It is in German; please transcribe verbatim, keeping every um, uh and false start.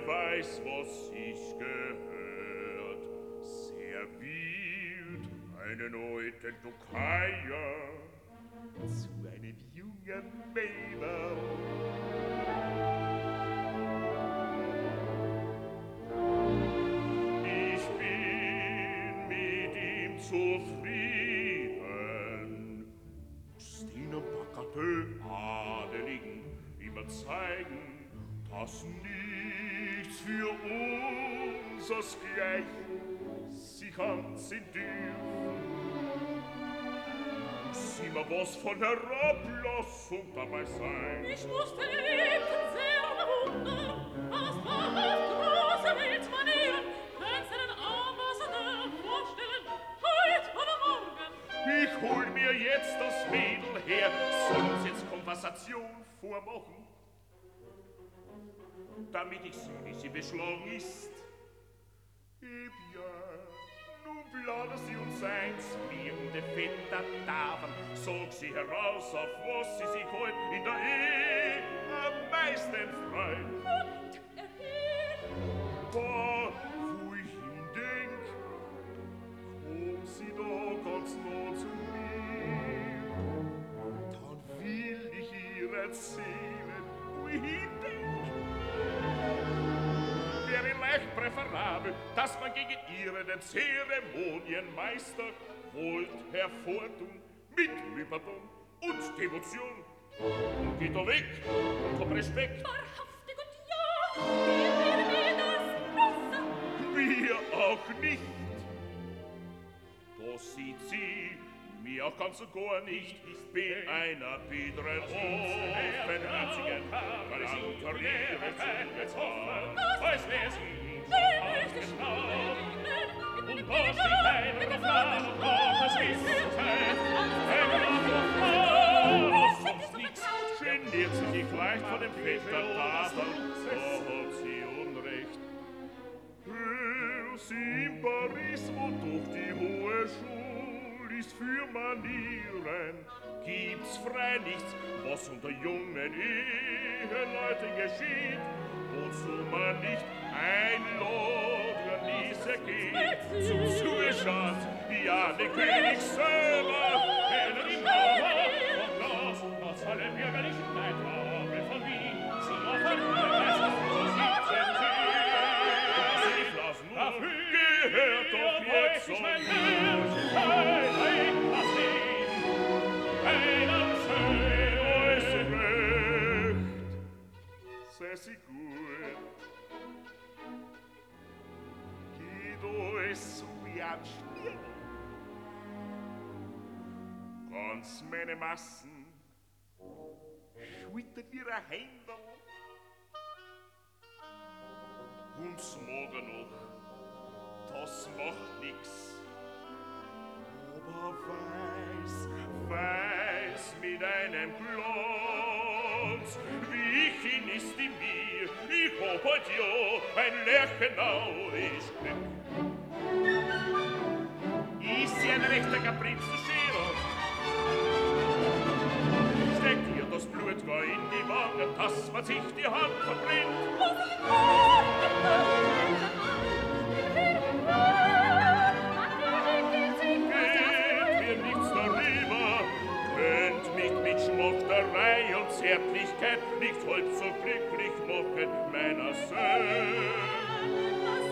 weiß, was ich gehört. Serviert einen alten Tokaier zu einem jungen Mädel. Ich bin mit ihm zufrieden. Stine Backerte Adeligen immer zeigen, dass nichts für unsers gleich sich ansehen dürfen. Sieh mal was von Herablassung dabei sein. Ich musste lebten sehr bewundern, was wahrhaft große Weltmanieren, wenn sie den Ambassadeur vorstellen, heut oder morgen. Ich hol mir jetzt das Mädel her, soll uns jetzt Konversation vormachen, damit ich sehe, wie sie beschlagen ist. Eh bien, nun planen sie uns eins, wie um de Vetter Taven. Sog sie heraus, auf was sie sich heut in der Ehe am meisten freuen. Und erhielt, Da, wo ich hindenk, komm sie da ganz nah zu mir. Dann will ich ihr erzählen, wo ich hindenk. Wäre leicht präferabel, dass man gegen ihren Zeremonienmeister wollt hervortun mit Lüberdung und Devotion. Und geht er weg und hab Respekt. wahrhaftig und ja, wir werden mir das besser. Wir auch nicht. Da sieht sie mir auch ganz und gar nicht. Ich bin einer biederen, offenherzigen, galanterieren zugetan. Was wär sie Wer möchte ich und was die kleinere Flasche Gottes ist, sonst nichts, geniert sie sich leicht von dem Vetter Tafeln, so hat sie Unrecht. Hör sie in Paris, wo doch die hohe Schule ist für Manieren, gibt's frei nichts, was unter jungen Eheleuten geschieht, wozu man nicht einladen ließe geht, zum Zuschauen, ja, ne König selber, oder die Mauer von Glas, was alle Bürger nicht leid haben von Wien, sie offern es, so sitzen sie, sie lassen nur, gehört doch jetzt so mir, hey, hey, lass ihn, einem schön, äußer recht, sei sie gut. Geht euch so wie ein Stier. Ganz meine Massen schwittert ihre Hände und smogen noch, das macht nix. Aber weiß, weiß mit einem Glanz, wie ich ihn ist in mir, ich hab heut ja ein lerchenauisch Glück. Ist sie ein rechter Kaprizenschädel? Steckt ihr das Blut gar in die Wangen, dass man sich die Hand verbrennt? Geht mir nichts darüber, könnt mich mit Schmachterei und Zärtlichkeit nicht halb so glücklich machen, meiner Söhne.